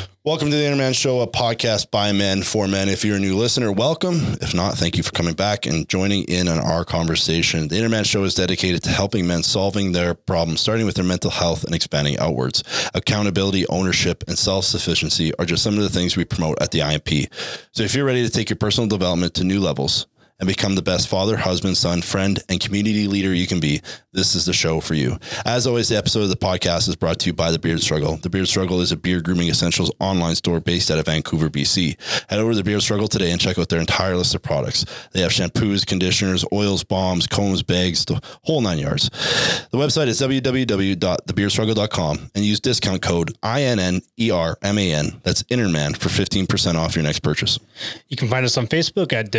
Welcome to the Interman Show, a podcast by men for men. If you're a new listener, welcome. If not, thank you for coming back and joining in on our conversation. The Interman Show is dedicated to helping men solving their problems, starting with their mental health and expanding outwards. Accountability, ownership, and self-sufficiency are just some of the things we promote at the IMP. So if you're ready to take your personal development to new levels and become the best father, husband, son, friend, and community leader you can be, this is the show for you. As always, the episode of the podcast is brought to you by The Beard Struggle. The Beard Struggle is a beard grooming essentials online store based out of Vancouver, BC. Head over to The Beard Struggle today and check out their entire list of products. They have shampoos, conditioners, oils, balms, combs, bags, the whole 9 yards. The website is www.thebeardstruggle.com and use discount code INNERMAN, that's Interman, for 15% off your next purchase. You can find us on Facebook at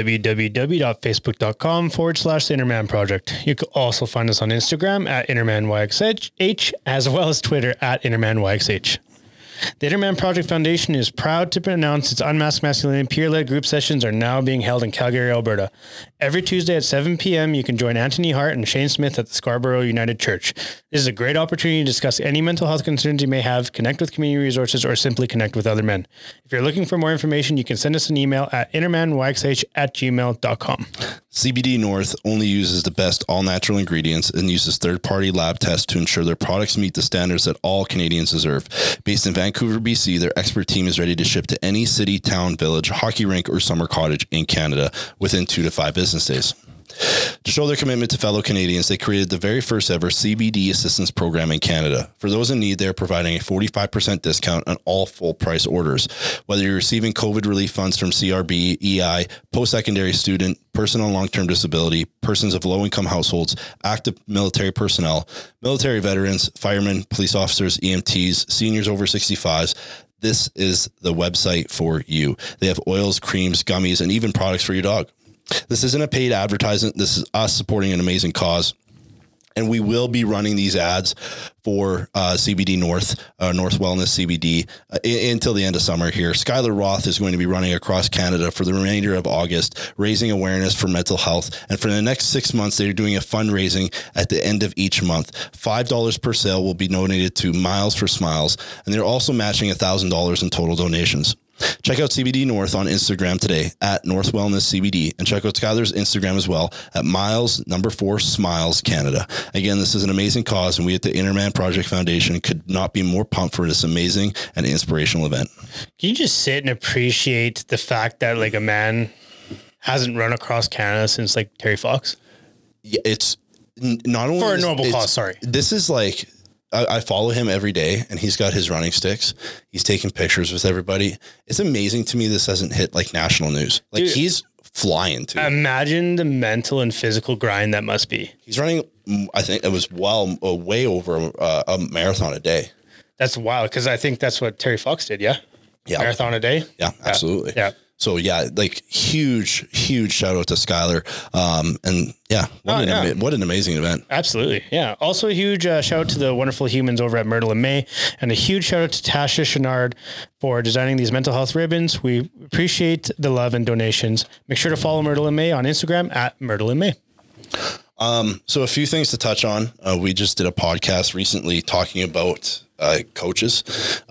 www.facebook.com/The Interman Project. You can also find us on Instagram at IntermanYXH, as well as Twitter at IntermanYXH. The Interman Project Foundation is proud to announce its Unmasked Masculinity peer-led group sessions are now being held in Calgary, Alberta. Every Tuesday at 7 p.m., you can join Anthony Hart and Shane Smith at the Scarborough United Church. This is a great opportunity to discuss any mental health concerns you may have, connect with community resources, or simply connect with other men. If you're looking for more information, you can send us an email at intermanyxh@gmail.com. CBD North only uses the best all-natural ingredients and uses third-party lab tests to ensure their products meet the standards that all Canadians deserve. Based in Vancouver, BC, their expert team is ready to ship to any city, town, village, hockey rink, or summer cottage in Canada within 2 to 5 business days. To show their commitment to fellow Canadians, they created the very first ever CBD assistance program in Canada. For those in need, they are providing a 45% discount on all full price orders. Whether you're receiving COVID relief funds from CRB, EI, post-secondary student, person on long-term disability, persons of low-income households, active military personnel, military veterans, firemen, police officers, EMTs, seniors over 65s, this is the website for you. They have oils, creams, gummies, and even products for your dog. This isn't a paid advertisement. This is us supporting an amazing cause. And we will be running these ads for CBD North, North Wellness CBD until the end of summer here. Skylar Roth is going to be running across Canada for the remainder of August, raising awareness for mental health. And for the next 6 months, they're doing a fundraising at the end of each month. $5 per sale will be donated to Miles for Smiles. And they're also matching $1,000 in total donations. Check out CBD North on Instagram today at North Wellness CBD, and check out Skylar's Instagram as well at Miles4 Smiles Canada. Again, this is an amazing cause, and we at the Interman Project Foundation could not be more pumped for this amazing and inspirational event. Can you just sit and appreciate the fact that like a man hasn't run across Canada since like Terry Fox? Yeah, it's not only for a noble cause. Sorry, this is like. I follow him every day and he's got his running sticks. He's taking pictures with everybody. It's amazing to me this hasn't hit like national news. Like Dude, he's flying too. Imagine the mental and physical grind that must be. He's running, I think it was way over a marathon a day. That's wild because I think that's what Terry Fox did. Yeah. Marathon a day. Yeah, absolutely. Yeah. So yeah, like huge shout out to Skylar. And yeah, what an amazing event. Absolutely. Yeah. Also a huge shout out to the wonderful humans over at Myrtle and May, and a huge shout out to Tasha Chenard for designing these mental health ribbons. We appreciate the love and donations. Make sure to follow Myrtle and May on Instagram at Myrtle and May. So a few things to touch on. We just did a podcast recently talking about coaches.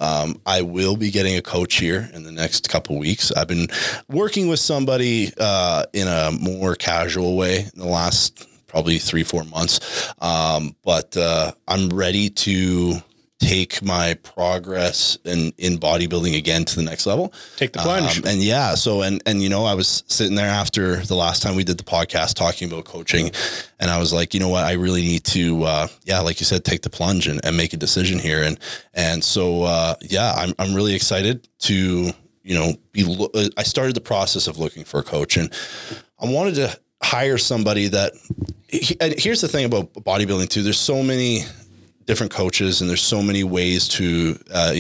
I will be getting a coach here in the next couple weeks. I've been working with somebody in a more casual way in the last probably 3-4 months. But I'm ready to take my progress in bodybuilding again to the next level. Take the plunge. And yeah, so, and, you know, I was sitting there after the last time we did the podcast talking about coaching, and I was like, you know what, I really need to, like you said, take the plunge and make a decision here. And so, I'm really excited to, you know, I started the process of looking for a coach, and I wanted to hire somebody that, and here's the thing about bodybuilding too, there's so many different coaches and there's so many ways to,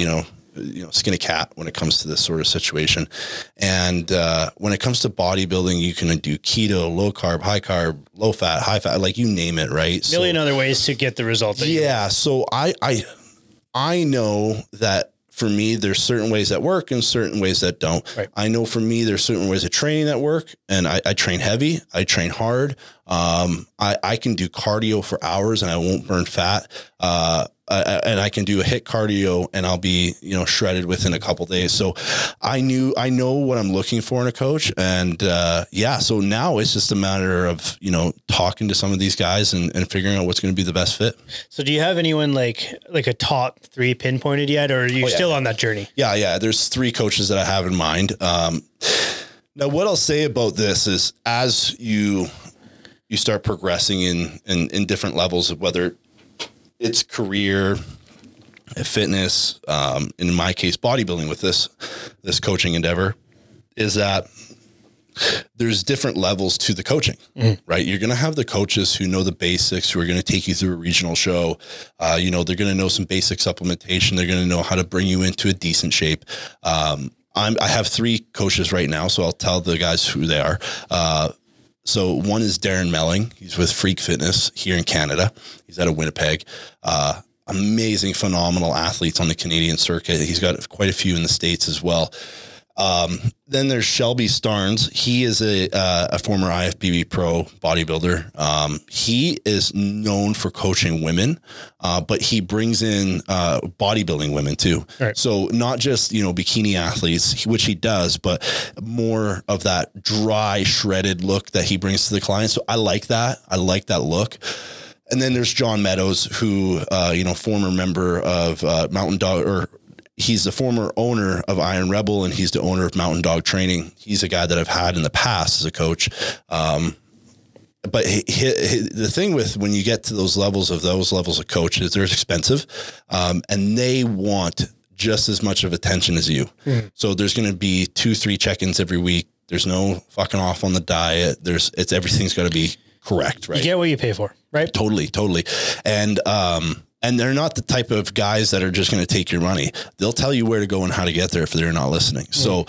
skin a cat when it comes to this sort of situation. And when it comes to bodybuilding, you can do keto, low carb, high carb, low fat, high fat, like you name it, right? Million other ways to get the result. So I know that for me, there's certain ways that work and certain ways that don't. Right. I know for me, there's certain ways of training that work, and I train heavy. I train hard. I can do cardio for hours and I won't burn fat. and I can do a HIIT cardio and I'll be, shredded within a couple days. So I know what I'm looking for in a coach. And, so now it's just a matter of, talking to some of these guys and figuring out what's going to be the best fit. So do you have anyone like a top 3 pinpointed yet, or are you still on that journey? Yeah. There's 3 coaches that I have in mind. Now what I'll say about this is as you start progressing in different levels of whether it's career, fitness, in my case, bodybuilding with this coaching endeavor, is that there's different levels to the coaching, right? You're going to have the coaches who know the basics, who are going to take you through a regional show. They're going to know some basic supplementation. They're going to know how to bring you into a decent shape. I have 3 coaches right now, so I'll tell the guys who they are. So one is Darren Melling. He's with Freak Fitness here in Canada. He's out of Winnipeg. Amazing, phenomenal athletes on the Canadian circuit. He's got quite a few in the States as well. Then there's Shelby Starnes. He is a former IFBB pro bodybuilder. He is known for coaching women, but he brings in bodybuilding women too. Right. So not just, bikini athletes, which he does, but more of that dry, shredded look that he brings to the client. So I like that. I like that look. And then there's John Meadows, who, former member of Mountain Dog, or he's the former owner of Iron Rebel, and he's the owner of Mountain Dog Training. He's a guy that I've had in the past as a coach. But the thing with when you get to those levels of coaches, they're expensive, and they want just as much of attention as you. So there's going to be 2-3 check-ins every week. There's no fucking off on the diet. Everything's got to be correct, right? You get what you pay for, right? Totally. And they're not the type of guys that are just going to take your money. They'll tell you where to go and how to get there if they're not listening. So,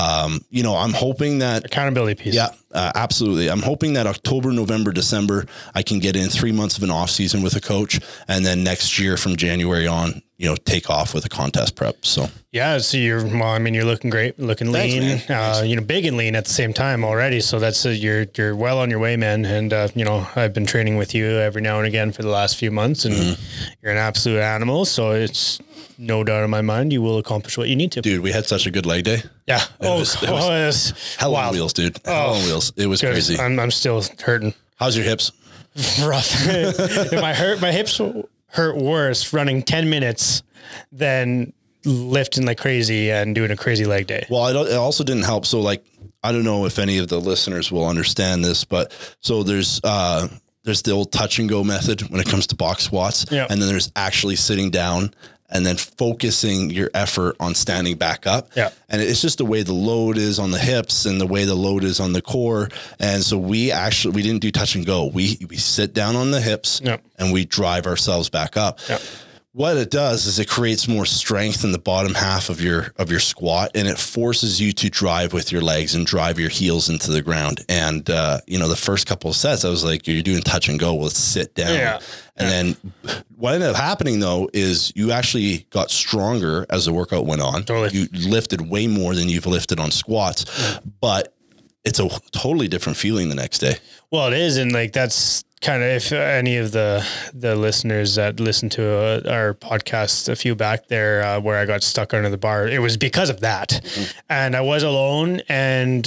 I'm hoping that accountability piece. Yeah, absolutely. I'm hoping that October, November, December, I can get in 3 months of an off season with a coach. And then next year from January on, take off with a contest prep. So, yeah. So you're looking great, looking lean, Thanks, big and lean at the same time already. So that's, you're well on your way, man. And, I've been training with you every now and again for the last few months, and you're an absolute animal. So it's no doubt in my mind, you will accomplish what you need to. Dude, we had such a good leg day. Yeah. It was hell on wheels, dude. Hell on wheels. It was crazy. I'm still hurting. How's your hips? Rough. My hips hurt worse running 10 minutes than lifting like crazy and doing a crazy leg day. Well, it also didn't help. So I don't know if any of the listeners will understand this, but so there's the old touch and go method when it comes to box squats. Yep. And then there's actually sitting down and then focusing your effort on standing back up. Yeah. And it's just the way the load is on the hips and the way the load is on the core. And so we didn't do touch and go. We sit down on the hips. Yep. And we drive ourselves back up. Yep. What it does is it creates more strength in the bottom half of your squat, and it forces you to drive with your legs and drive your heels into the ground. And, the first couple of sets, I was like, you're doing touch and go. Well, let's sit down. Yeah. And then what ended up happening though, is you actually got stronger as the workout went on. Totally. You lifted way more than you've lifted on squats, but it's a totally different feeling the next day. Well, it is. And that's kind of, if any of the listeners that listened to our podcast a few back there, where I got stuck under the bar, it was because of that. Mm-hmm. And I was alone, and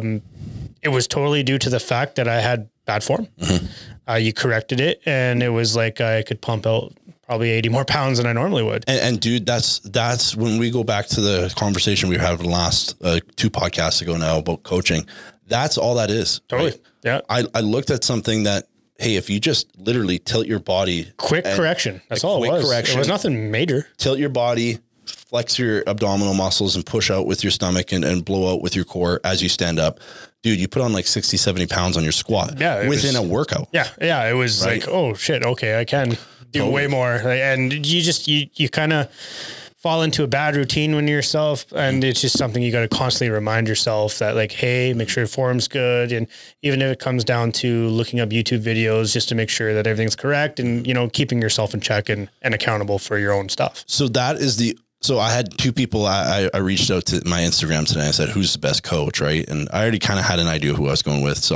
it was totally due to the fact that I had bad form. Mm-hmm. You corrected it, and it was like I could pump out probably 80 more pounds than I normally would. And dude, that's when we go back to the conversation we had the last 2 podcasts ago now about coaching. That's all that is. Totally. Right? Yeah. I looked at something that, hey, if you just literally tilt your body. Quick correction. That's all it was. Correction. It was nothing major. Tilt your body, flex your abdominal muscles and push out with your stomach and blow out with your core as you stand up. Dude, you put on like 60, 70 pounds on your squat within a workout. Yeah. Yeah. It was right? Like, oh shit. Okay. I can do way more. And you kind of fall into a bad routine when you're yourself. And it's just something you got to constantly remind yourself that, like, hey, make sure your form's good. And even if it comes down to looking up YouTube videos just to make sure that everything's correct and, keeping yourself in check and accountable for your own stuff. So so I had 2 people. I reached out to my Instagram today. I said, who's the best coach? Right. And I already kind of had an idea who I was going with. So I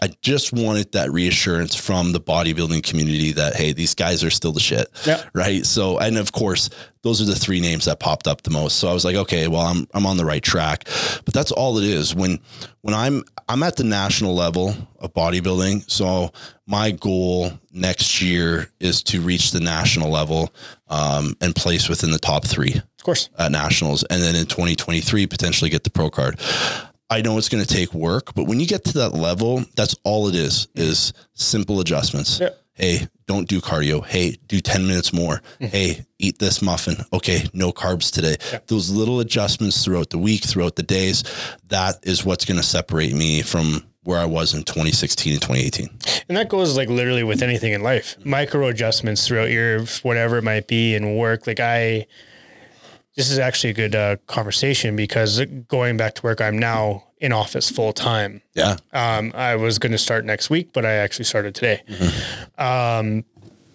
I just wanted that reassurance from the bodybuilding community that, hey, these guys are still the shit. Yeah. Right. So, and of course, those are the three names that popped up the most. So I was like, okay, well, I'm on the right track. But that's all it is. When I'm at the national level of bodybuilding. So my goal next year is to reach the national level and place within the top 3. Of course. At nationals. And then in 2023, potentially get the pro card. I know it's going to take work, but when you get to that level, that's all it is simple adjustments. Yeah. Hey, don't do cardio. Hey, do 10 minutes more. Hey, eat this muffin. Okay, no carbs today. Yeah. Those little adjustments throughout the week, throughout the days, that is what's going to separate me from where I was in 2016 and 2018. And that goes like literally with anything in life. Micro adjustments throughout your, whatever it might be in work. Like this is actually a good conversation because going back to work, I'm now in office full time. Yeah. I was going to start next week, but I actually started today. And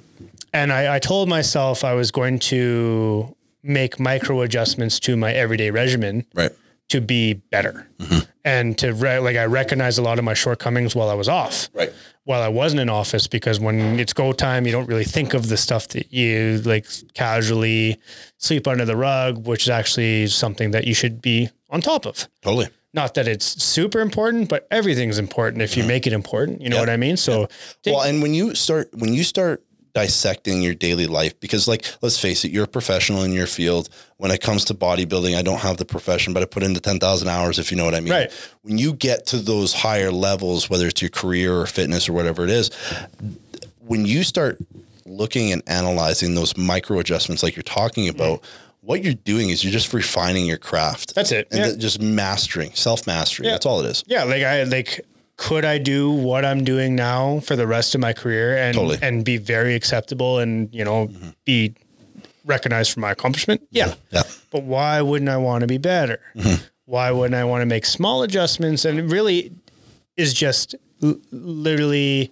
I told myself I was going to make micro adjustments to my everyday regimen. Right. To be better and to I recognize a lot of my shortcomings while I was off, right? While I wasn't in office, because when it's go time, you don't really think of the stuff that you like casually sweep under the rug, which is actually something that you should be on top of. Totally. Not that it's super important, but everything's important if you make it important. You know what I mean? So, well, and when you start dissecting your daily life, because like, let's face it, you're a professional in your field. When it comes to bodybuilding, I don't have the profession, but I put into 10,000 hours, if you know what I mean. Right. When you get to those higher levels, whether it's your career or fitness or whatever it is, when you start looking and analyzing those micro adjustments, like you're talking about, what you're doing is you're just refining your craft. That's it. And just mastering, self-mastery. Yeah. That's all it is. Yeah. Could I do what I'm doing now for the rest of my career and be very acceptable and, be recognized for my accomplishment? Yeah. Yeah. But why wouldn't I want to be better? Why wouldn't I want to make small adjustments? And it really is just literally,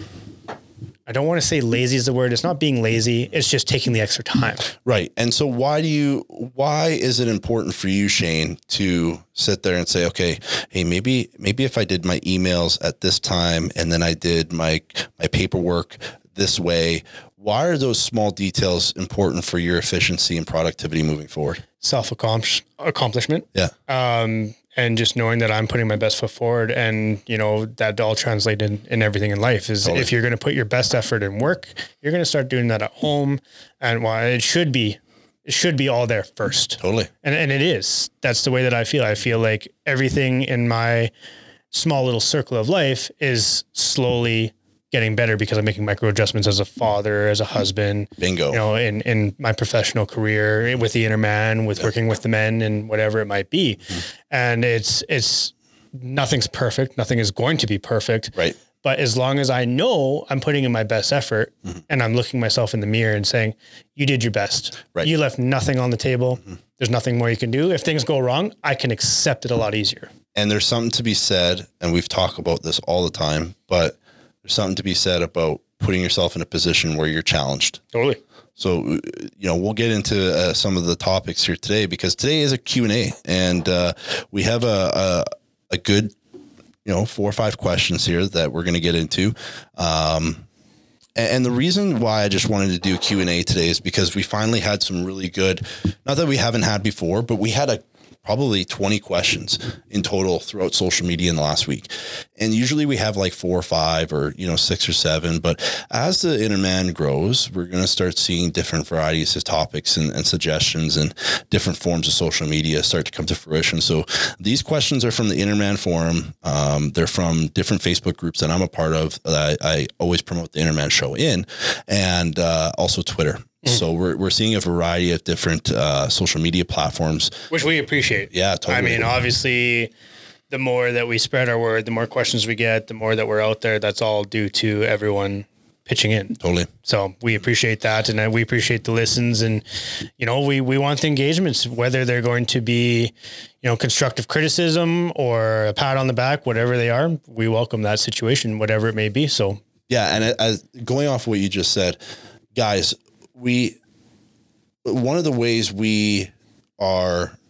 I don't want to say lazy is the word. It's not being lazy. It's just taking the extra time. Right. And so why is it important for you, Shane, to sit there and say, okay, hey, maybe if I did my emails at this time and then I did my paperwork this way, why are those small details important for your efficiency and productivity moving forward? Self-accomplishment. Yeah. And just knowing that I'm putting my best foot forward and, that all translated in everything in life is if you're going to put your best effort in work, you're going to start doing that at home. And it should be all there first. Totally. And it is. That's the way that I feel. I feel like everything in my small little circle of life is slowly getting better because I'm making micro adjustments as a father, as a husband. Bingo. In my professional career with the Inner Man, with working with the men and whatever it might be. And it's nothing's perfect. Nothing is going to be perfect. Right. But as long as I know I'm putting in my best effort and I'm looking myself in the mirror and saying, you did your best. Right. You left nothing on the table. There's nothing more you can do. If things go wrong, I can accept it a lot easier. And there's something to be said, and we've talked about this all the time, but there's something to be said about putting yourself in a position where you're challenged. Totally. So, we'll get into some of the topics here today because today is a Q&A and we have a good, 4 or 5 questions here that we're going to get into. And the reason why I just wanted to do a Q&A today is because we finally had some really good, not that we haven't had before, but we had probably 20 questions in total throughout social media in the last week. And usually we have like 4 or 5 or, 6 or 7. But as the Inner Man grows, we're going to start seeing different varieties of topics and suggestions and different forms of social media start to come to fruition. So these questions are from the Inner Man Forum. They're from different Facebook groups that I'm a part of that I always promote the Inner Man Show in, and also Twitter. So we're seeing a variety of different social media platforms, which we appreciate. Yeah, totally. I mean, obviously, the more that we spread our word, the more questions we get, the more that we're out there. That's all due to everyone pitching in. Totally. So we appreciate that, and we appreciate the listens, and we want the engagements, whether they're going to be constructive criticism or a pat on the back, whatever they are. We welcome that situation, whatever it may be. So yeah, and as going off what you just said, guys. One of the ways we are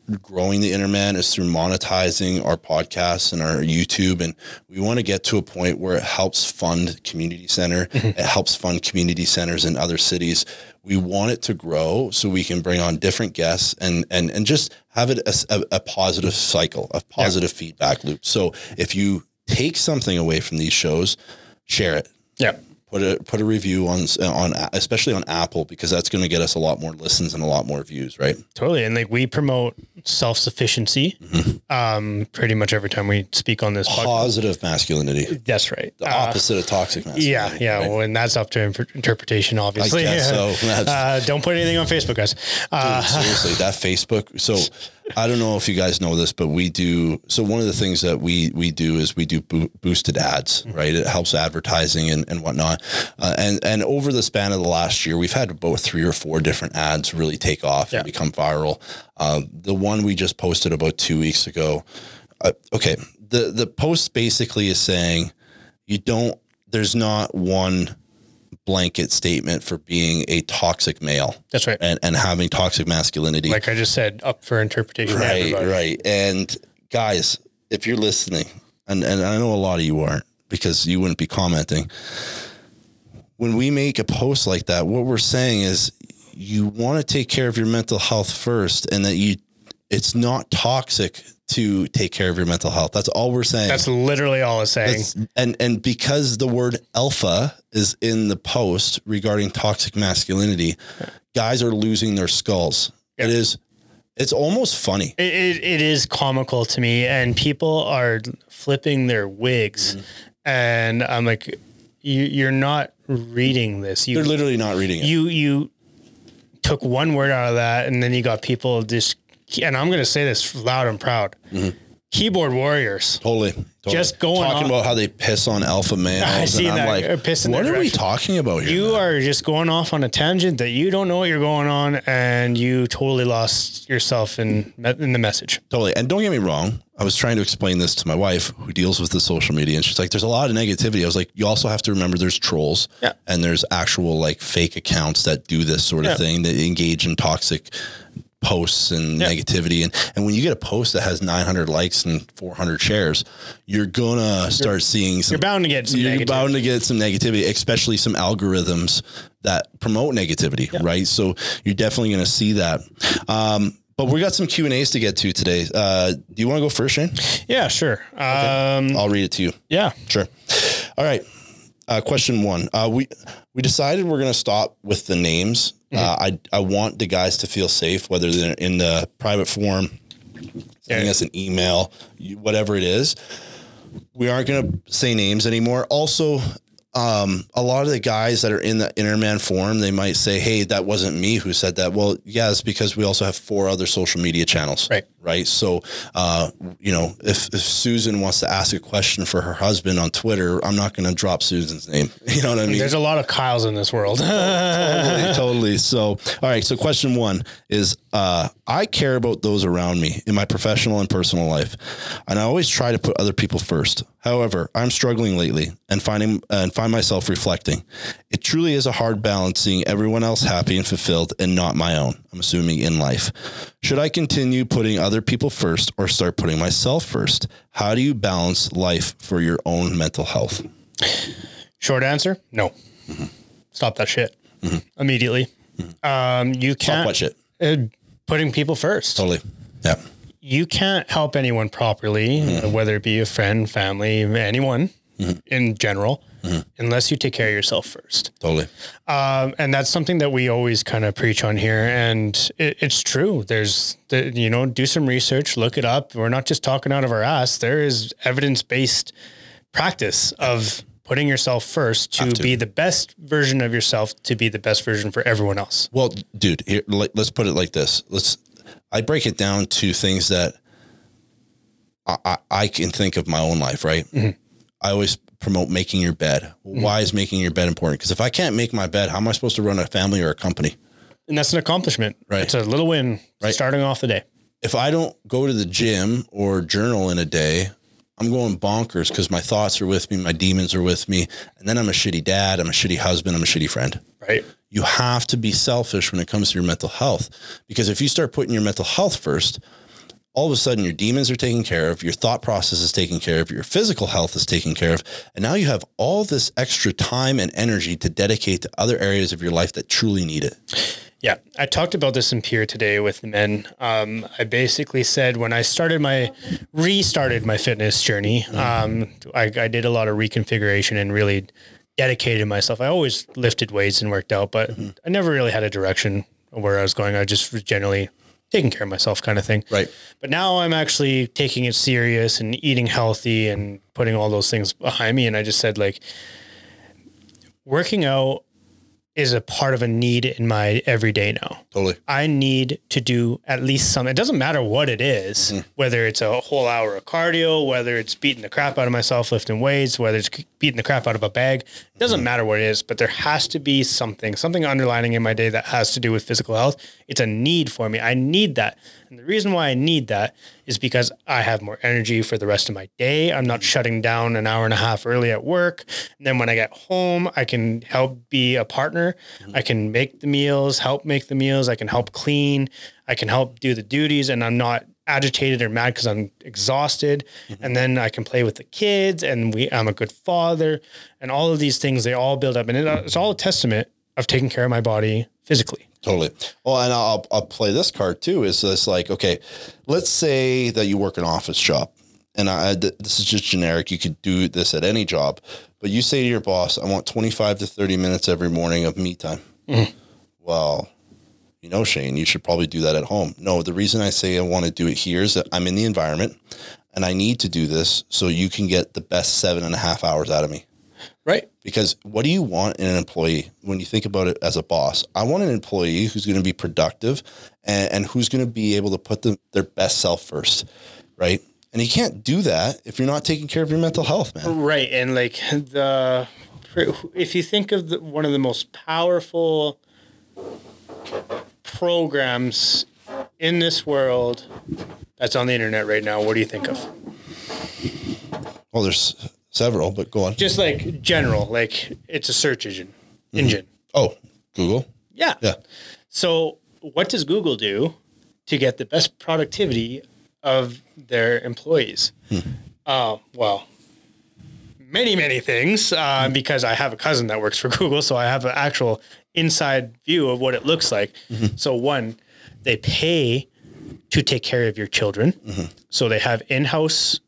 growing the Interman is through monetizing our podcasts and our YouTube. And we want to get to a point where it helps fund community center. It helps fund community centers in other cities. We want it to grow so we can bring on different guests and just have it a positive cycle, a positive feedback loop. So if you take something away from these shows, share it. Yeah. Put a review on especially on Apple, because that's going to get us a lot more listens and a lot more views, right? Totally. And like we promote self-sufficiency pretty much every time we speak on this podcast. Positive masculinity. That's right. The opposite of toxic masculinity. Yeah. Right? Well, and that's up to interpretation, obviously. I guess so. Don't put anything on Facebook, guys. Dude, seriously, that Facebook. So I don't know if you guys know this, but we do. So one of the things that we do is we do boosted ads, right? It helps advertising and whatnot. And over the span of the last year, we've had about 3 or 4 different ads really take off and become viral. The one we just posted about 2 weeks ago. Okay. The post basically is saying there's not one blanket statement for being a toxic male. That's right. And having toxic masculinity. Like I just said, up for interpretation. Right. And guys, if you're listening, and I know a lot of you aren't because you wouldn't be commenting. When we make a post like that, what we're saying is you want to take care of your mental health first, and that it's not toxic to take care of your mental health. That's all we're saying. That's literally all it's saying. And because the word alpha is in the post regarding toxic masculinity, guys are losing their skulls. Yeah. It's almost funny. It is comical to me, and people are flipping their wigs, and I'm like, you're not reading this. They're literally not reading it. You took one word out of that, and then you got people just, and I'm going to say this loud and proud, keyboard warriors. Totally. Just talking about how they piss on alpha males. I see that. Like, what are we talking about here? You are just going off on a tangent that you don't know what you're going on, and you totally lost yourself in the message. Totally. And don't get me wrong. I was trying to explain this to my wife who deals with the social media, and she's like, there's a lot of negativity. I was like, you also have to remember there's trolls and there's actual like fake accounts that do this sort of thing, that engage in toxic posts and negativity. And when you get a post that has 900 likes and 400 shares, you're gonna start seeing some, you're bound to get some negativity, especially some algorithms that promote negativity. Right. So you're definitely going to see that. But we got some Q&As to get to today. Do you want to go first, Shane? Yeah, sure. Okay. I'll read it to you. Yeah, sure. All right. Question 1. We decided we're going to stop with the names. I want the guys to feel safe, whether they're in the private forum, sending us an email, whatever it is. We aren't going to say names anymore. Also, a lot of the guys that are in the Interman forum, they might say, hey, that wasn't me who said that. Well, yeah, it's because we also have 4 other social media channels. Right. So, if Susan wants to ask a question for her husband on Twitter, I'm not going to drop Susan's name. You know what I mean? There's a lot of Kyles in this world. Totally. So, all right. So question 1 is, I care about those around me in my professional and personal life, and I always try to put other people first. However, I'm struggling lately and find myself reflecting. It truly is a hard balance seeing everyone else happy and fulfilled and not my own, I'm assuming, in life. Should I continue putting other people first or start putting myself first? How do you balance life for your own mental health? Short answer, no. Stop that shit immediately. You can't. Stop what shit? Putting people first. Totally. Yeah. You can't help anyone properly, whether it be a friend, family, anyone in general, unless you take care of yourself first. Totally. And that's something that we always kind of preach on here. And it's true. There's, do some research, look it up. We're not just talking out of our ass. There is evidence-based practice of putting yourself first to be the best version of yourself, to be the best version for everyone else. Well, dude, here, let's put it like this. I break it down to things that I can think of my own life, right? I always promote making your bed. Why is making your bed important? Because if I can't make my bed, how am I supposed to run a family or a company? And that's an accomplishment. Right. It's a little win starting off the day. If I don't go to the gym or journal in a day, I'm going bonkers because my thoughts are with me. My demons are with me. And then I'm a shitty dad. I'm a shitty husband. I'm a shitty friend. Right. You have to be selfish when it comes to your mental health, because if you start putting your mental health first, all of a sudden your demons are taken care of, your thought process is taken care of, your physical health is taken care of. And now you have all this extra time and energy to dedicate to other areas of your life that truly need it. Yeah. I talked about this in Peer today with the men. I basically said when I restarted my fitness journey, I did a lot of reconfiguration and really dedicated myself. I always lifted weights and worked out, but I never really had a direction of where I was going. I just was generally taking care of myself kind of thing. Right. But now I'm actually taking it serious and eating healthy and putting all those things behind me. And I just said, like, working out is a part of a need in my everyday now. Totally. I need to do at least something. It doesn't matter what it is, whether it's a whole hour of cardio, whether it's beating the crap out of myself lifting weights, whether it's beating the crap out of a bag. It doesn't matter what it is, but there has to be something underlining in my day that has to do with physical health. It's a need for me. I need that. And the reason why I need that is because I have more energy for the rest of my day. I'm not shutting down an hour and a half early at work. And then when I get home, I can help be a partner. I can make the meals, help make the meals. I can help clean. I can help do the duties, and I'm not agitated or mad because I'm exhausted. And then I can play with the kids, and I'm a good father, and all of these things, they all build up, and it's all a testament of taking care of my body physically. Totally. Well, and I'll play this card too. Is this like, okay, let's say that you work an office job, and this is just generic. You could do this at any job, but you say to your boss, I want 25 to 30 minutes every morning of me time. Well, you know, Shane, you should probably do that at home. No, the reason I say I want to do it here is that I'm in the environment and I need to do this so you can get the best 7.5 hours out of me. Right. Because what do you want in an employee when you think about it as a boss? I want an employee who's going to be productive and who's going to be able to put their best self first. Right. And you can't do that if you're not taking care of your mental health, man. Right. And like if you think of one of the most powerful programs in this world that's on the internet right now, what do you think of? Well, there's several, but go on. Just like general, like it's a search engine. Oh, Google? Yeah. Yeah. So what does Google do to get the best productivity of their employees? Well, many things, because I have a cousin that works for Google, so I have an actual inside view of what it looks like. So one, they pay to take care of your children. So they have in-house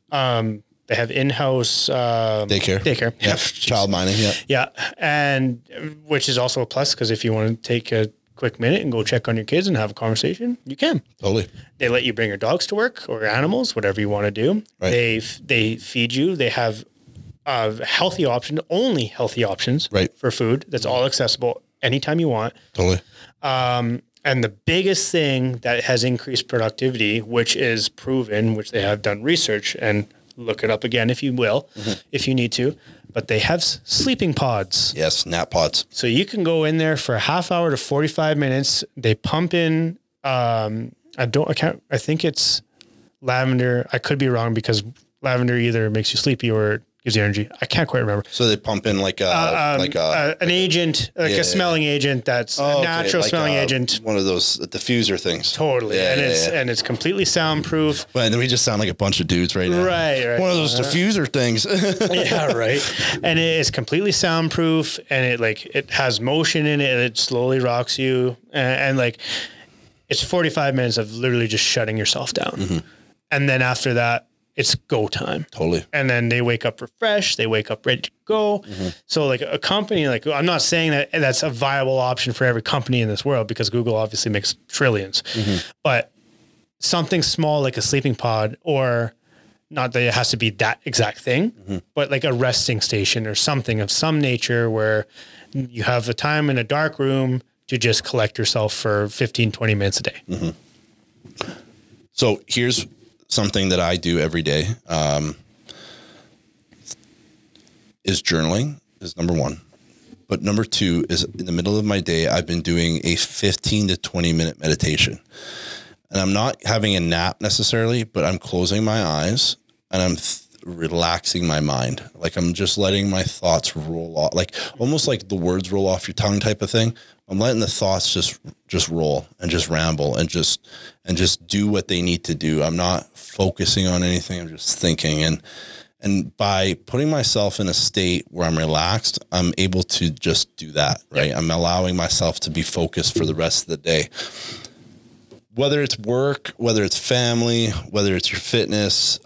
daycare. Yeah. Child mining. Yeah. Yeah. And which is also a plus, because if you want to take a quick minute and go check on your kids and have a conversation, you can. Totally. They let you bring your dogs to work or animals, whatever you want to do. Right. They feed you. They have healthy options, only healthy options for food. That's all accessible anytime you want. Totally. And the biggest thing that has increased productivity, which is proven, which they have done research, and look it up again if you will, if you need to, but they have sleeping pods. Yes, nap pods. So you can go in there for a half hour to 45 minutes. They pump in, I think it's lavender. I could be wrong, because lavender either makes you sleepy or gives you energy. I can't quite remember. So they pump in an agent, a smelling agent that's a natural smelling agent. One of those diffuser things. Totally. And it's completely soundproof. Well, and then we just sound like a bunch of dudes right now. Right. One of those diffuser things. Yeah, right. And it is completely soundproof, and it has motion in it, and it slowly rocks you. And it's 45 minutes of literally just shutting yourself down. And then after that, it's go time. Totally. And then they wake up refreshed. They wake up ready to go. So like a company, I'm not saying that that's a viable option for every company in this world, because Google obviously makes trillions, but something small like a sleeping pod, or not that it has to be that exact thing, but like a resting station or something of some nature where you have a time in a dark room to just collect yourself for 15, 20 minutes a day. So here's something that I do every day, is journaling is number one. But number two is in the middle of my day, I've been doing a 15 to 20 minute meditation, and I'm not having a nap necessarily, but I'm closing my eyes and relaxing my mind. Like I'm just letting my thoughts roll off, like almost like the words roll off your tongue type of thing. I'm letting the thoughts just roll and just ramble and just do what they need to do. I'm not focusing on anything. I'm just thinking. And by putting myself in a state where I'm relaxed, I'm able to just do that, right? Yep. I'm allowing myself to be focused for the rest of the day. Whether it's work, whether it's family, whether it's your fitness,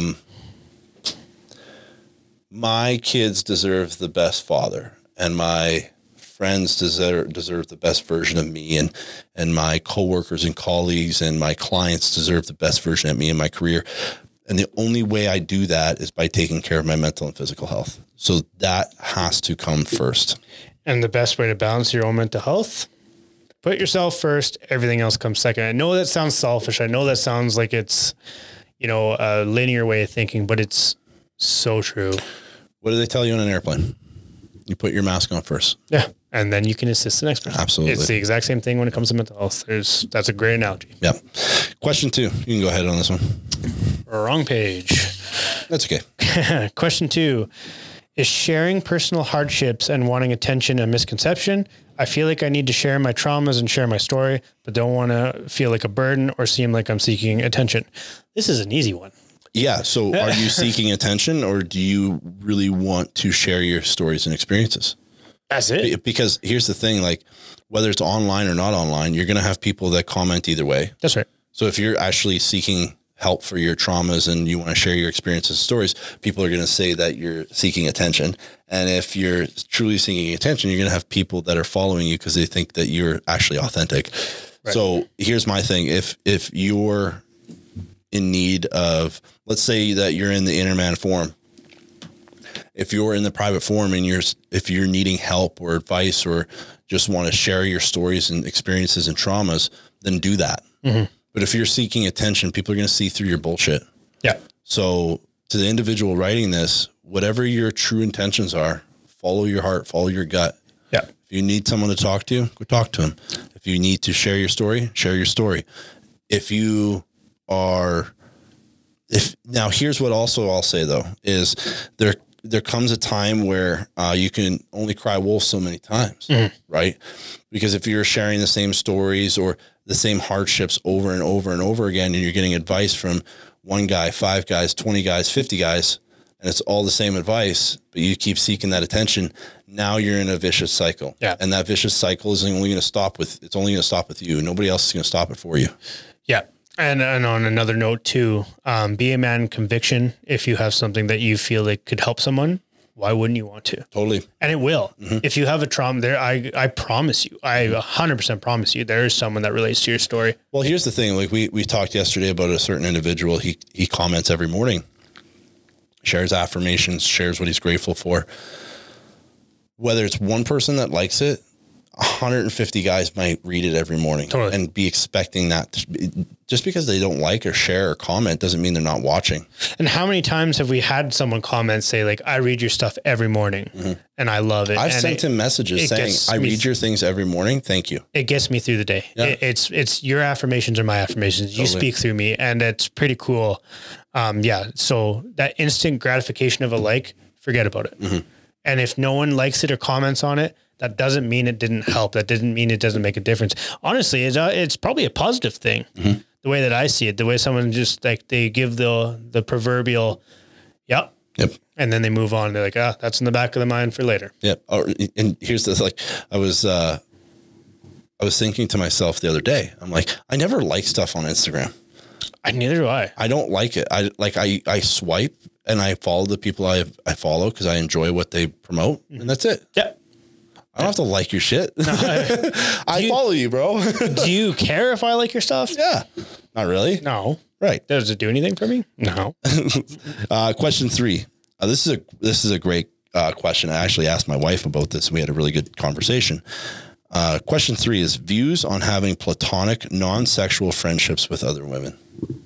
my kids deserve the best father, and my friends deserve the best version of me, and my coworkers and colleagues and my clients deserve the best version of me in my career. And the only way I do that is by taking care of my mental and physical health. So that has to come first. And the best way to balance your own mental health, put yourself first, everything else comes second. I know that sounds selfish. I know that sounds like it's, a linear way of thinking, but it's so true. What do they tell you on an airplane? You put your mask on first. Yeah. And then you can assist the next person. Absolutely. It's the exact same thing when it comes to mental health. That's a great analogy. Yeah. Question 2. You can go ahead on this one. Wrong page. That's okay. Question 2. Is sharing personal hardships and wanting attention a misconception? I feel like I need to share my traumas and share my story, but don't want to feel like a burden or seem like I'm seeking attention. This is an easy one. Yeah. So are you seeking attention, or do you really want to share your stories and experiences? That's it. Because here's the thing, like whether it's online or not online, you're going to have people that comment either way. That's right. So if you're actually seeking help for your traumas and you want to share your experiences and stories, people are going to say that you're seeking attention. And if you're truly seeking attention, you're going to have people that are following you because they think that you're actually authentic. Right. So here's my thing. If you're in need of, let's say that you're in the Interman forum. If you're in the private forum and if you're needing help or advice or just want to share your stories and experiences and traumas, then do that. Mm-hmm. But if you're seeking attention, people are going to see through your bullshit. Yeah. So to the individual writing this, whatever your true intentions are, follow your heart, follow your gut. Yeah. If you need someone to talk to, go talk to them. If you need to share your story, share your story. Now here's what also I'll say though, is there comes a time where you can only cry wolf so many times, right? Because if you're sharing the same stories or the same hardships over and over and over again, and you're getting advice from one guy, 5 guys, 20 guys, 50 guys, and it's all the same advice, but you keep seeking that attention, now you're in a vicious cycle. Yeah. And that vicious cycle is only going to stop with you. Nobody else is going to stop it for you. Yeah. And on another note too, be a man in conviction. If you have something that you feel like could help someone, why wouldn't you want to? Totally. And it will. Mm-hmm. If you have a trauma there, I promise you, I 100% promise you, there is someone that relates to your story. Well, here's the thing. Like we talked yesterday about a certain individual. He comments every morning, shares affirmations, shares what he's grateful for. Whether it's one person that likes it, 150 guys might read it every morning. Totally. And be expecting that. Just because they don't like or share or comment doesn't mean they're not watching. And how many times have we had someone comment, say like, I read your stuff every morning and I love it. I've sent him messages saying, I read your things every morning. Thank you. It gets me through the day. Yeah. It's your affirmations are my affirmations. Totally. You speak through me, and it's pretty cool. So that instant gratification of a like, forget about it. Mm-hmm. And if no one likes it or comments on it, that doesn't mean it didn't help. That didn't mean it doesn't make a difference. Honestly, it's probably a positive thing. Mm-hmm. The way that I see it, the way someone just like they give the proverbial, yep. And then they move on. They're like, that's in the back of the mind for later. Yep. And here's the, like, I was thinking to myself the other day, I'm like, I never like stuff on Instagram. Neither do I. I don't like it. I swipe and I follow the people I follow because I enjoy what they promote, and that's it. Yeah. I don't have to like your shit. No, I follow you, bro. Do you care if I like your stuff? Yeah. Not really. No. Right. Does it do anything for me? No. Question 3. This is a great question. I actually asked my wife about this, and we had a really good conversation. Question 3 is views on having platonic, non-sexual friendships with other women.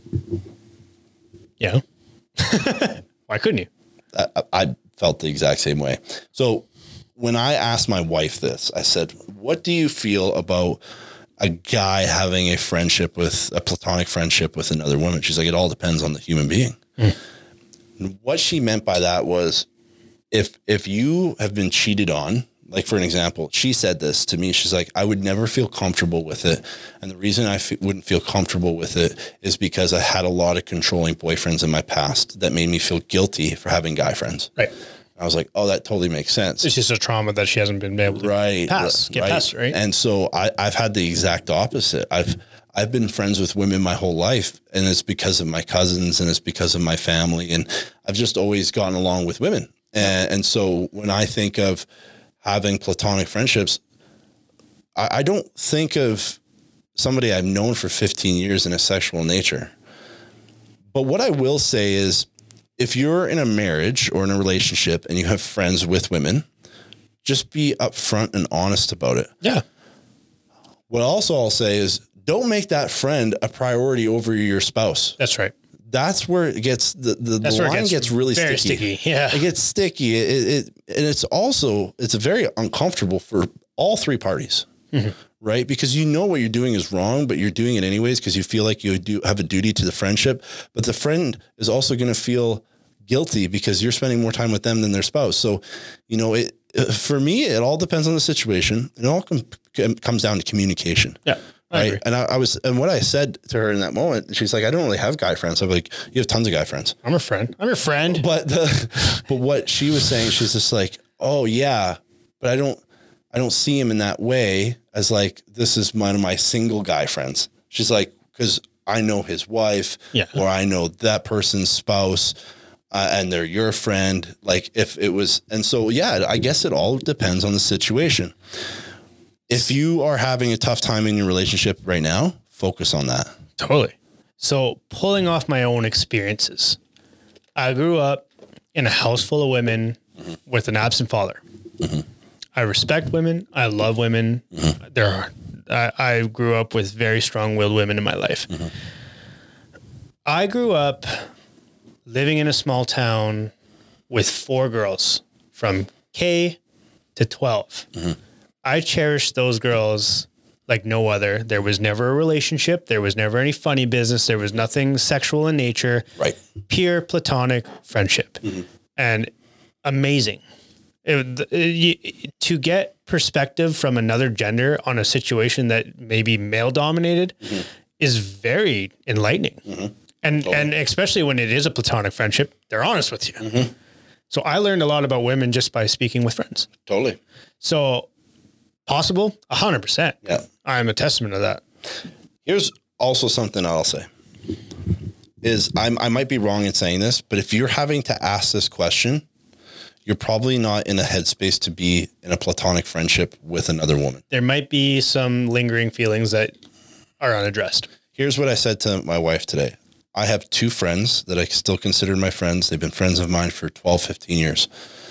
Yeah. Why couldn't you? I felt the exact same way. So when I asked my wife this, I said, what do you feel about a guy having a platonic friendship with another woman? She's like, it all depends on the human being. what she meant by that was if you have been cheated on, like for an example, she said this to me. She's like, I would never feel comfortable with it. And the reason I wouldn't feel comfortable with it is because I had a lot of controlling boyfriends in my past that made me feel guilty for having guy friends. Right. I was like, oh, that totally makes sense. It's just a trauma that she hasn't been able to get past, right? And so I've had the exact opposite. I've been friends with women my whole life, and it's because of my cousins and it's because of my family. And I've just always gotten along with women. And so when I think of having platonic friendships, I don't think of somebody I've known for 15 years in a sexual nature. But what I will say is, if you're in a marriage or in a relationship and you have friends with women, just be upfront and honest about it. Yeah. What also I'll say is, don't make that friend a priority over your spouse. That's right. That's where it gets the line gets really sticky. Yeah. It gets sticky. And it's very uncomfortable for all three parties. Mm-hmm. Right? Because you know what you're doing is wrong, but you're doing it anyways because you feel like you do have a duty to the friendship. But the friend is also going to feel guilty because you're spending more time with them than their spouse. So, for me, it all depends on the situation. It all comes down to communication. Yeah. Right. And what I said to her in that moment, she's like, I don't really have guy friends. I'm like, you have tons of guy friends. I'm a friend. I'm your friend. But what she was saying, she's just like, oh yeah, but I don't see him in that way as like, this is one of my single guy friends. She's like, cause I know his wife or I know that person's spouse and they're your friend. Like if it was, and so, yeah, I guess it all depends on the situation. If you are having a tough time in your relationship right now, focus on that. Totally. So pulling off my own experiences, I grew up in a house full of women with an absent father. Mm-hmm. I respect women. I love women. Mm-hmm. I grew up with very strong-willed women in my life. Mm-hmm. I grew up living in a small town with 4 girls from K to 12. Mm-hmm. I cherished those girls like no other. There was never a relationship. There was never any funny business. There was nothing sexual in nature. Right. Pure platonic friendship. Mm-hmm. And amazing. To get perspective from another gender on a situation that may be male dominated mm-hmm. is very enlightening. Mm-hmm. And especially when it is a platonic friendship, they're honest with you. Mm-hmm. So I learned a lot about women just by speaking with friends. Totally. So possible, 100%. Yeah. I'm a testament to that. Here's also something I'll say is I might be wrong in saying this, but if you're having to ask this question, you're probably not in a headspace to be in a platonic friendship with another woman. There might be some lingering feelings that are unaddressed. Here's what I said to my wife today. I have 2 friends that I still consider my friends. They've been friends of mine for 12, 15 years.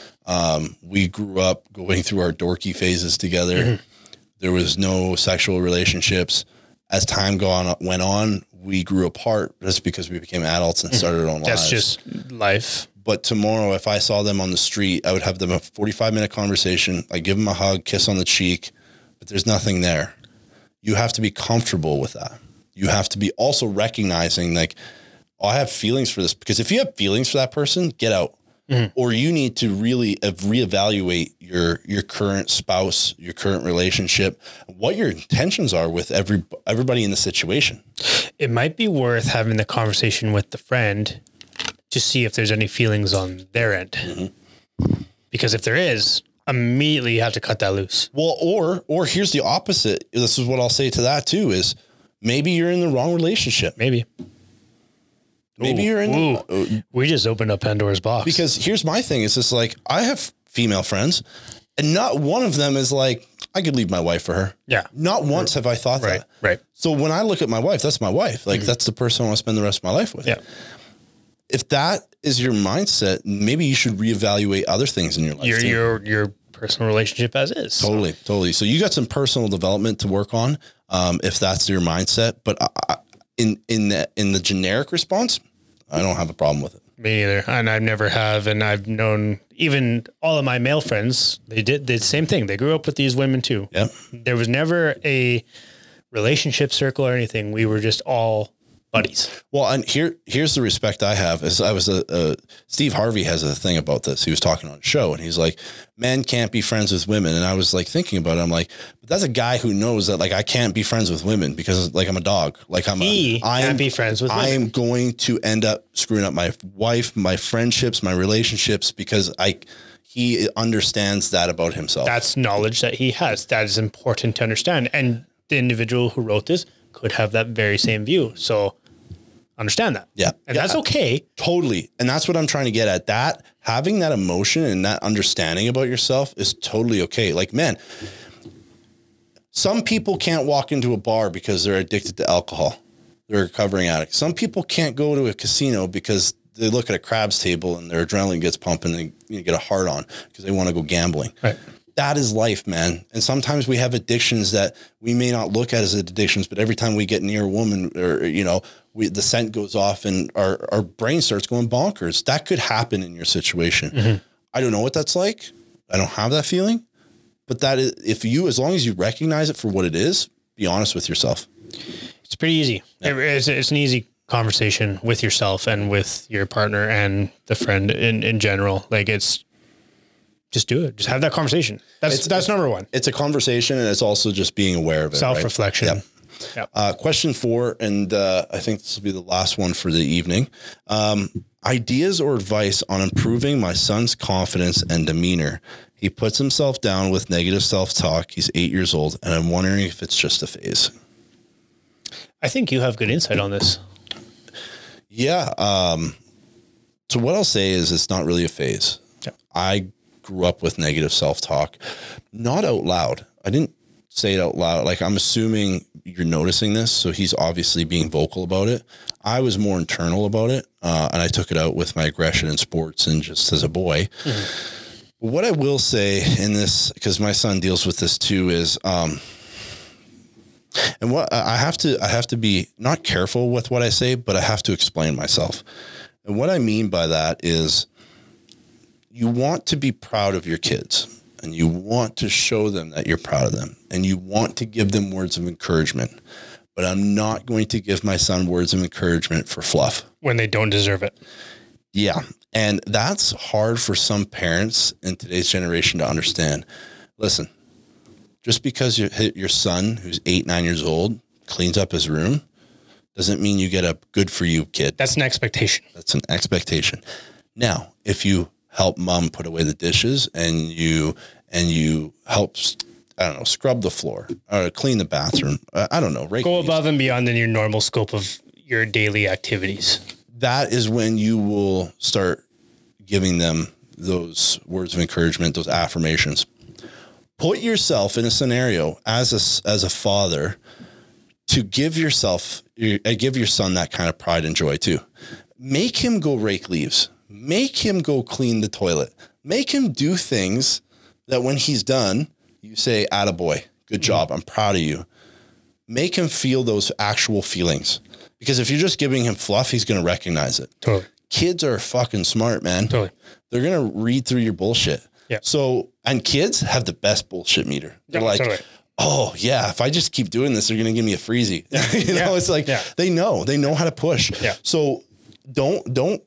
We grew up going through our dorky phases together. Mm-hmm. There was no sexual relationships. As time went on, we grew apart just because we became adults and started our own lives. That's just life. But tomorrow, if I saw them on the street, I would have them a 45-minute conversation. I give them a hug, kiss on the cheek, but there's nothing there. You have to be comfortable with that. You have to be also recognizing like, oh, I have feelings for this, because if you have feelings for that person, get out. Mm-hmm. Or you need to really reevaluate your current spouse, your current relationship, what your intentions are with everybody in the situation. It might be worth having the conversation with the friend to see if there's any feelings on their end. Mm-hmm. Because if there is, immediately you have to cut that loose. Well, or here's the opposite. This is what I'll say to that too, is maybe you're in the wrong relationship. Maybe you're in. We just opened up Pandora's box. Because here's my thing. It's just like, I have female friends and not one of them is like, I could leave my wife for her. Yeah. Not once have I thought that. Right. So when I look at my wife, that's my wife. Like that's the person I want to spend the rest of my life with. Yeah. If that is your mindset, maybe you should reevaluate other things in your life. Your personal relationship as is. Totally. So you got some personal development to work on. If that's your mindset, but in the generic response, I don't have a problem with it. Me either. And I never have. And I've known even all of my male friends, they did the same thing. They grew up with these women too. Yep. There was never a relationship circle or anything. We were just all buddies. Well, and here's the respect I have is Steve Harvey has a thing about this. He was talking on a show and he's like, men can't be friends with women. And I was like thinking about it. I'm like, but that's a guy who knows that like, I can't be friends with women because like I'm a dog. Like He can't be friends with women. I am going to end up screwing up my wife, my friendships, my relationships because he understands that about himself. That's knowledge that he has. That is important to understand. And the individual who wrote this could have that very same view. So understand that. Yeah. And that's okay. Totally. And that's what I'm trying to get at. That having that emotion and that understanding about yourself is totally okay. Like, man, some people can't walk into a bar because they're addicted to alcohol. They're a recovering addict. Some people can't go to a casino because they look at a craps table and their adrenaline gets pumping and they get a hard on because they want to go gambling. Right. That is life, man. And sometimes we have addictions that we may not look at as addictions, but every time we get near a woman or, the scent goes off and our brain starts going bonkers. That could happen in your situation. Mm-hmm. I don't know what that's like. I don't have that feeling, but that is, as long as you recognize it for what it is, be honest with yourself. It's pretty easy. Yeah. It's an easy conversation with yourself and with your partner and the friend in general. Like just do it. Just have that conversation. That's number one. It's a conversation and it's also just being aware of it. Self-reflection. Right? Yep. Question 4. And I think this will be the last one for the evening. Ideas or advice on improving my son's confidence and demeanor. He puts himself down with negative self-talk. He's 8 years old. And I'm wondering if it's just a phase. I think you have good insight on this. Yeah. So what I'll say is it's not really a phase. Yeah. I grew up with negative self-talk, not out loud. I didn't say it out loud. Like, I'm assuming you're noticing this. So he's obviously being vocal about it. I was more internal about it. And I took it out with my aggression in sports and just as a boy. Mm-hmm. What I will say in this, because my son deals with this too, is, and what I have to be not careful with what I say, but I have to explain myself. And what I mean by that is you want to be proud of your kids and you want to show them that you're proud of them and you want to give them words of encouragement, but I'm not going to give my son words of encouragement for fluff when they don't deserve it. Yeah. And that's hard for some parents in today's generation to understand. Listen, just because your son who's 8-9 years old cleans up his room doesn't mean you get a good for you kid. That's an expectation. That's an expectation. Now, if you help mom put away the dishes and you help, I don't know, scrub the floor or clean the bathroom, I don't know. Go above and beyond in your normal scope of your daily activities. That is when you will start giving them those words of encouragement, those affirmations. Put yourself in a scenario as a father to give your son that kind of pride and joy too. Make him go rake leaves. Make him go clean the toilet. Make him do things that when he's done, you say, attaboy, good job. I'm proud of you. Make him feel those actual feelings. Because if you're just giving him fluff, he's going to recognize it. Totally. Kids are fucking smart, man. Totally. They're going to read through your bullshit. Yeah. So, and kids have the best bullshit meter. They're totally. Oh yeah, if I just keep doing this, they're going to give me a freezy. Yeah. It's like, they know how to push. Yeah. So don't,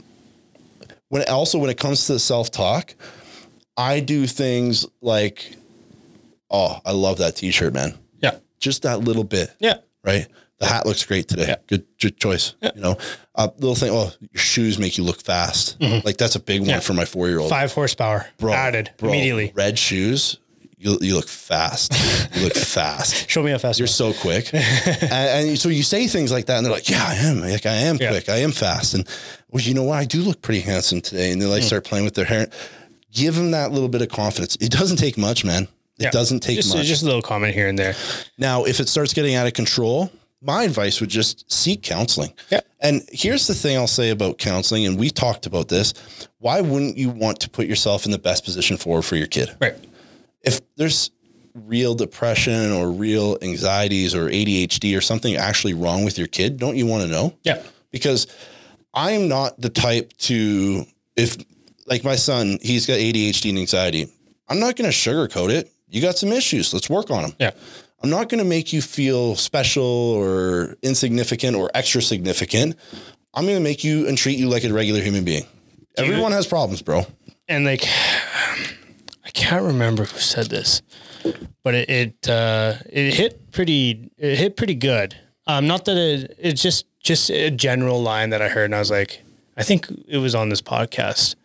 when it comes to self-talk, I do things like, oh, I love that t-shirt, man. Yeah. Just that little bit. Yeah. Right. The hat looks great today. Yeah. Good choice. Yeah. Little thing. Oh, your shoes make you look fast. Mm-hmm. Like that's a big one for my 4-year-old. 5 horsepower added immediately. Red shoes. You look fast. You look fast. Show me how fast you're so quick. and so you say things like that and they're like, yeah, I am. Like I am quick. I am fast. And well, you know what? I do look pretty handsome today. And they start playing with their hair. Give them that little bit of confidence. It doesn't take much, man. It doesn't take much. Just a little comment here and there. Now, if it starts getting out of control, my advice would just seek counseling. Yeah. And here's the thing I'll say about counseling. And we talked about this. Why wouldn't you want to put yourself in the best position forward for your kid? Right. If there's real depression or real anxieties or ADHD or something actually wrong with your kid, don't you want to know? Yeah. Because I'm not the type to, if like my son, he's got ADHD and anxiety. I'm not going to sugarcoat it. You got some issues. Let's work on them. Yeah. I'm not going to make you feel special or insignificant or extra significant. I'm going to make you and treat you like a regular human being. Everyone has problems, bro. And like, I can't remember who said this, but it hit pretty good. Not that it's just a general line that I heard, and I was like, I think it was on this podcast.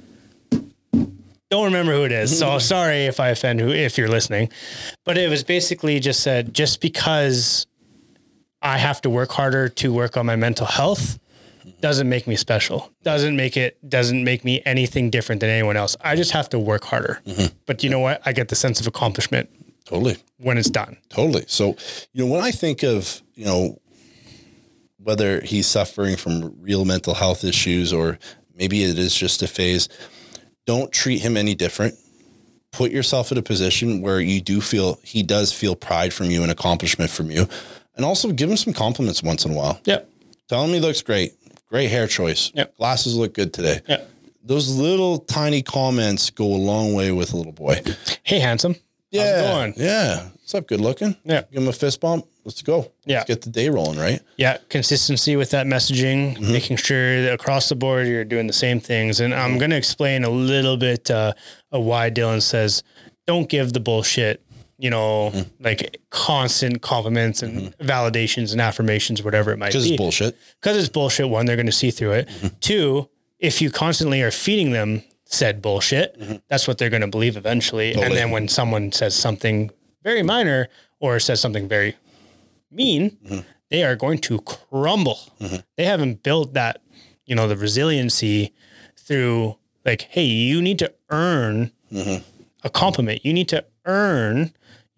Don't remember who it is, so sorry if I offend if you're listening. But it was basically just said, just because I have to work harder to work on my mental health doesn't make me special. Doesn't make me anything different than anyone else. I just have to work harder. But you know what? I get the sense of accomplishment. Totally. When it's done. Totally. So, when I think of, whether he's suffering from real mental health issues or maybe it is just a phase, don't treat him any different. Put yourself in a position where he does feel pride from you and accomplishment from you. And also give him some compliments once in a while. Yeah. Tell him he looks great. Great hair choice. Yep. Glasses look good today. Yeah. Those little tiny comments go a long way with a little boy. Hey, handsome. Yeah. How's it going? Yeah. What's up? Good looking. Yeah. Give him a fist bump. Let's go. Yeah. Let's get the day rolling, right? Yeah. Consistency with that messaging, making sure that across the board, you're doing the same things. And I'm going to explain a little bit of why Dylan says, don't give the bullshit, like constant compliments and validations and affirmations, whatever it might be. Because it's bullshit. Because it's bullshit. One, they're going to see through it. Two, if you constantly are feeding them said bullshit, that's what they're going to believe eventually. Totally. And then when someone says something very minor or says something very mean, they are going to crumble. They haven't built that, the resiliency through like, hey, you need to earn a compliment. You need to earn,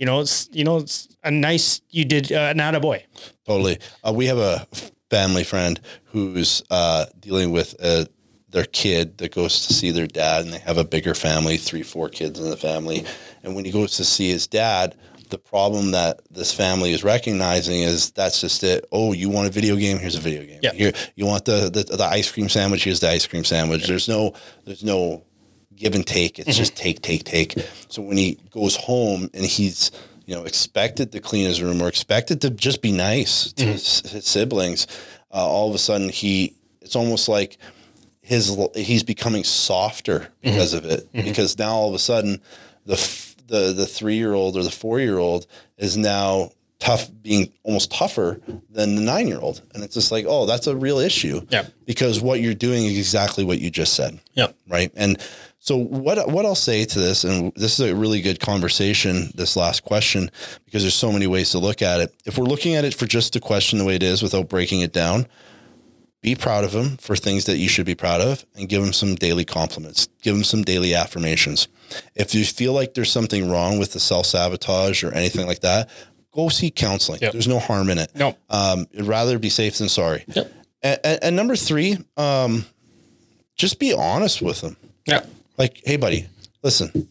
it's a nice, you did an attaboy. Totally. We have a family friend who's dealing with their kid that goes to see their dad, and they have a bigger family, 3-4 kids in the family. And when he goes to see his dad, the problem that this family is recognizing is that's just it. Oh, you want a video game? Here's a video game. Yeah. Here, you want the ice cream sandwich? Here's the ice cream sandwich. There's no give and take. It's just take. So when he goes home and he's, expected to clean his room or expected to just be nice to his siblings, all of a sudden it's almost like he's becoming softer because of it. Because now all of a sudden the 3-year-old or the 4-year-old is now being almost tougher than the 9-year-old. And it's just like, oh, that's a real issue. Yeah. Because what you're doing is exactly what you just said. Yeah. Right. And so what I'll say to this, and this is a really good conversation, this last question, because there's so many ways to look at it. If we're looking at it for just the question the way it is without breaking it down, be proud of him for things that you should be proud of and give him some daily compliments. Give him some daily affirmations. If you feel like there's something wrong with the self-sabotage or anything like that, go seek counseling. Yep. There's no harm in it. No. I'd rather be safe than sorry. Yep. And number 3, just be honest with him. Yeah. Like, hey, buddy, listen,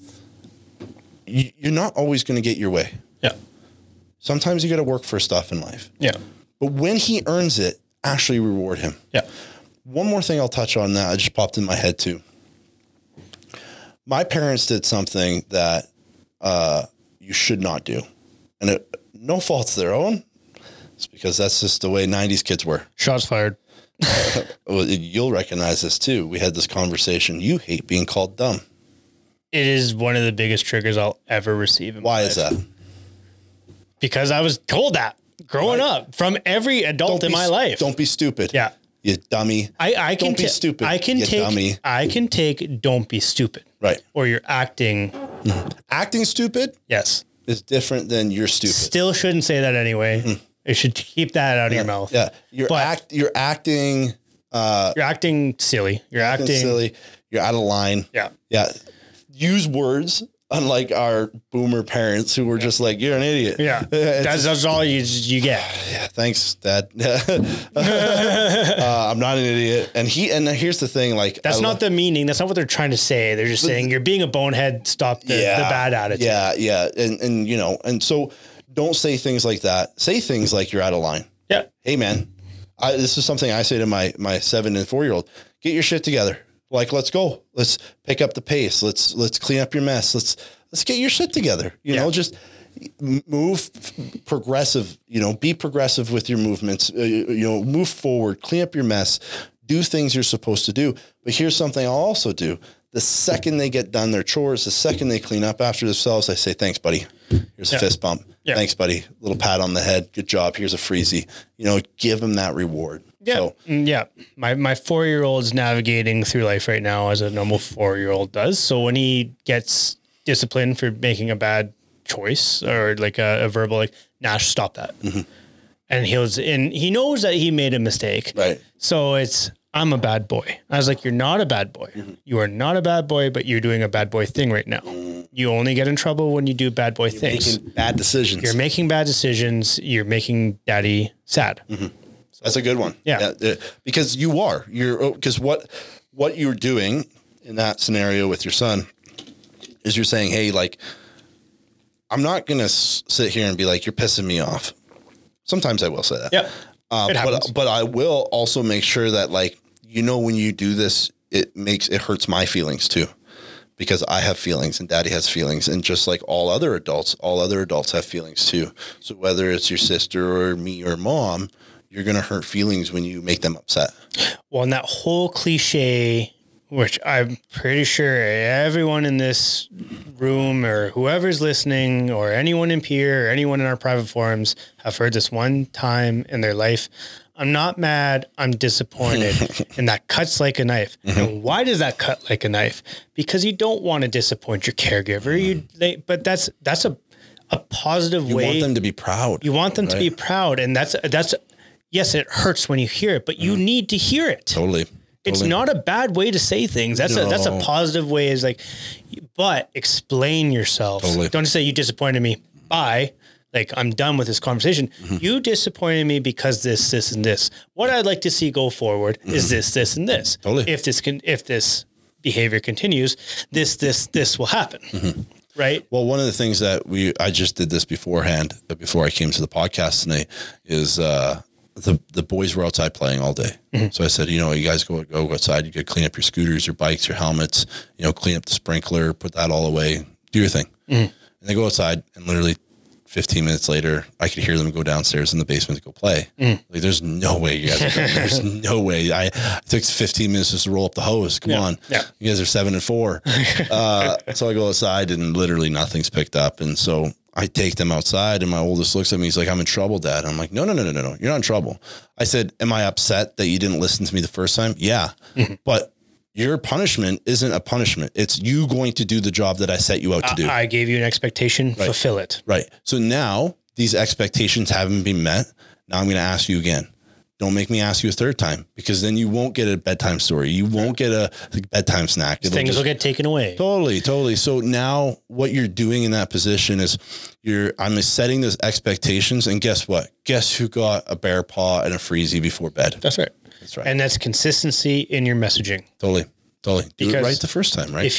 you're not always going to get your way. Yeah. Sometimes you got to work for stuff in life. Yeah. But when he earns it, actually reward him. Yeah. One more thing I'll touch on that. I just popped in my head too. My parents did something that you should not do. And no fault's their own. It's because that's just the way 90s kids were. Shots fired. Well, you'll recognize this too. We had this conversation. You hate being called dumb. It is one of the biggest triggers I'll ever receive in my life. Why is that? Because I was told that growing up from every adult in my life. Don't be stupid. Yeah. You dummy. I can don't be stupid. I can take dummy. I can take don't be stupid. Right. Or you're acting. Acting stupid Yes. is different than you're stupid. Still shouldn't say that anyway. You should keep that out of your mouth. Yeah. You're acting silly. You're acting silly. You're out of line. Yeah. Yeah. Use words unlike our boomer parents who were just like, you're an idiot. Yeah. That's all you get. Yeah. Thanks, Dad. I'm not an idiot. And here's the thing, like, that's not the meaning. That's not what they're trying to say. They're just saying you're being a bonehead. Stop the bad attitude. Yeah. Yeah. And so don't say things like that. Say things like you're out of line. Yeah. Hey man, this is something I say to my 7 and 4-year-old, get your shit together. Like, let's go. Let's pick up the pace. Let's clean up your mess. Let's get your shit together. You know, just move progressive, be progressive with your movements, move forward, clean up your mess, do things you're supposed to do. But here's something I'll also do. The second they get done their chores, the second they clean up after themselves, I say, thanks, buddy. Here's a fist bump. Yeah. Thanks, buddy. Little pat on the head. Good job. Here's a freezy. Give them that reward. Yeah. So, My 4-year-old's navigating through life right now as a normal 4-year-old does. So when he gets disciplined for making a bad choice or like a verbal, like, Nash, stop that. Mm-hmm. And he knows that he made a mistake. Right. So I'm a bad boy. I was like, you're not a bad boy. Mm-hmm. You are not a bad boy, but you're doing a bad boy thing right now. You only get in trouble when you do bad boy things. Making bad decisions. You're making bad decisions. You're making daddy sad. Mm-hmm. So that's a good one. Yeah. Because because what you're doing in that scenario with your son is you're saying, hey, like, I'm not going to sit here and be like, you're pissing me off. Sometimes I will say that. Yeah. But I will also make sure that, like, when you do this, it hurts my feelings too, because I have feelings and daddy has feelings, and just like all other adults have feelings too. So whether it's your sister or me or mom, you're going to hurt feelings when you make them upset. Well, and that whole cliche, which I'm pretty sure everyone in this room or whoever's listening or anyone in peer or anyone in our private forums have heard this one time in their life. I'm not mad. I'm disappointed. And that cuts like a knife. Mm-hmm. And why does that cut like a knife? Because you don't want to disappoint your caregiver. But that's a positive way. You want them to be proud. You want them to be proud. And that's, yes, it hurts when you hear it, but you need to hear it. Totally. It's not a bad way to say things. That's a positive way. Is like, but explain yourself. Totally. Don't just say you disappointed me. Bye. Like, I'm done with this conversation. Mm-hmm. You disappointed me because this, and this. What I'd like to see go forward is this, and this. Totally. If this behavior continues, this will happen. Mm-hmm. Right. Well, one of the things that I just did this beforehand, before I came to the podcast tonight, is the boys were outside playing all day. Mm-hmm. So I said, you guys go outside, you could clean up your scooters, your bikes, your helmets, clean up the sprinkler, put that all away, do your thing. Mm-hmm. And they go outside, and literally 15 minutes later, I could hear them go downstairs in the basement to go play. Mm. Like, there's no way you guys are going. There's no way. It took 15 minutes just to roll up the hose. Come on. Yeah. You guys are 7 and 4. So I go outside, and literally nothing's picked up. And so I take them outside, and my oldest looks at me. He's like, I'm in trouble, Dad. I'm like, no. You're not in trouble. I said, am I upset that you didn't listen to me the first time? Yeah. Mm-hmm. But your punishment isn't a punishment. It's you going to do the job that I set you out to do. I gave you an expectation, right. Fulfill it. Right. So now these expectations haven't been met. Now I'm going to ask you again. Don't make me ask you a third time, because then you won't get a bedtime story. You won't get a bedtime snack. Things will get taken away. Totally. So now what you're doing in that position is I'm setting those expectations, and guess what? Guess who got a bear paw and a freezy before bed? That's right. And that's consistency in your messaging. Totally. Do it right the first time, right?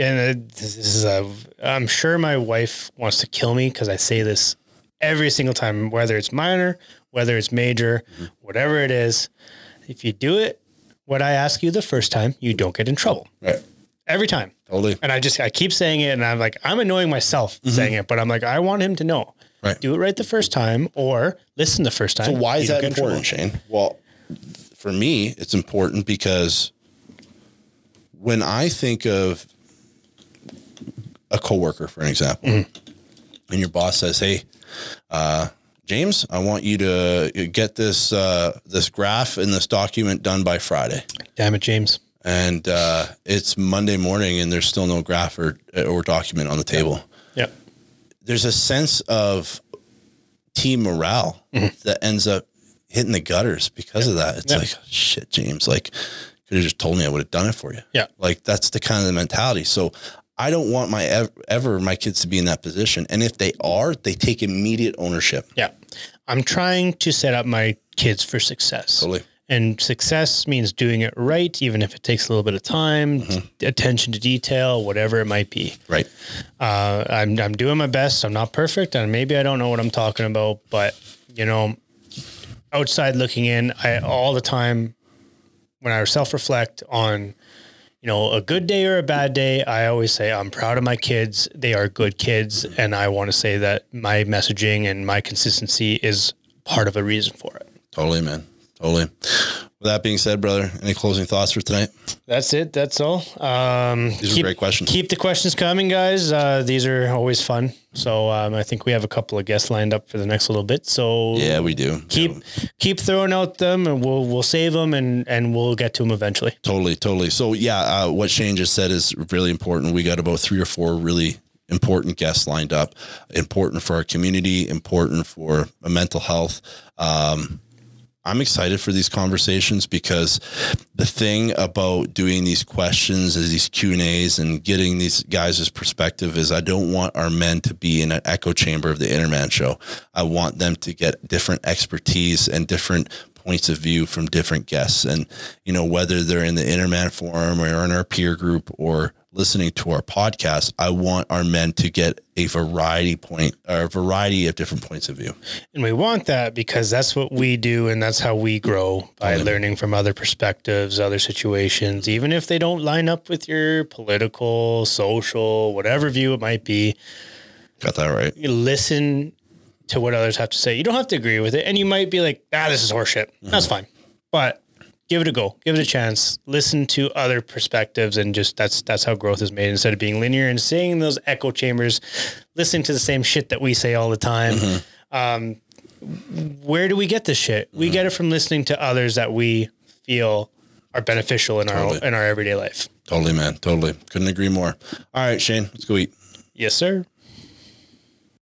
I'm sure my wife wants to kill me because I say this every single time, whether it's minor, whether it's major, whatever it is. If you do it, what I ask you the first time, you don't get in trouble. Right. Every time. Totally. And I keep saying it, and I'm like, I'm annoying myself saying it, but I'm like, I want him to know. Right. Do it right the first time, or listen the first time. So why is that important, Shane? Well, for me, it's important because when I think of a coworker, for an example, and your boss says, hey, James, I want you to get this graph and this document done by Friday. Damn it, James. And it's Monday morning, and there's still no graph or document on the table. Yeah. There's a sense of team morale that ends up hitting the gutters because of that. It's like, oh, shit, James, like, could have just told me, I would have done it for you. Yeah. Like, that's the kind of the mentality. So I don't want my kids to be in that position. And if they are, they take immediate ownership. Yeah. I'm trying to set up my kids for success. Totally. And success means doing it right, even if it takes a little bit of time, attention to detail, whatever it might be. Right. I'm doing my best. I'm not perfect, and maybe I don't know what I'm talking about, but outside looking in, all the time when I self-reflect on, a good day or a bad day, I always say I'm proud of my kids. They are good kids. And I want to say that my messaging and my consistency is part of a reason for it. Totally, man. Totally. With that being said, brother, any closing thoughts for tonight? That's it. That's all. These are great questions. Keep the questions coming, guys. These are always fun. So I think we have a couple of guests lined up for the next little bit. So yeah, we do. Keep throwing out them, and we'll save them, and we'll get to them eventually. Totally. So yeah, what Shane just said is really important. We got about 3 or 4 really important guests lined up. Important for our community. Important for mental health. I'm excited for these conversations because the thing about doing these questions as these Q&As and getting these guys' perspective is I don't want our men to be in an echo chamber of the Interman show. I want them to get different expertise and different points of view from different guests. And, whether they're in the Interman forum or in our peer group or listening to our podcast, I want our men to get a variety of different points of view. And we want that because that's what we do. And that's how we grow by learning from other perspectives, other situations, even if they don't line up with your political, social, whatever view it might be. Got that right. You listen to what others have to say. You don't have to agree with it. And you might be like, this is horseshit. Mm-hmm. That's fine. But give it a go. Give it a chance. Listen to other perspectives, and just that's how growth is made. Instead of being linear and staying in those echo chambers, listening to the same shit that we say all the time. Mm-hmm. Where do we get this shit? We get it from listening to others that we feel are beneficial in our everyday life. Totally, man. Totally. Couldn't agree more. All right, Shane, let's go eat. Yes, sir.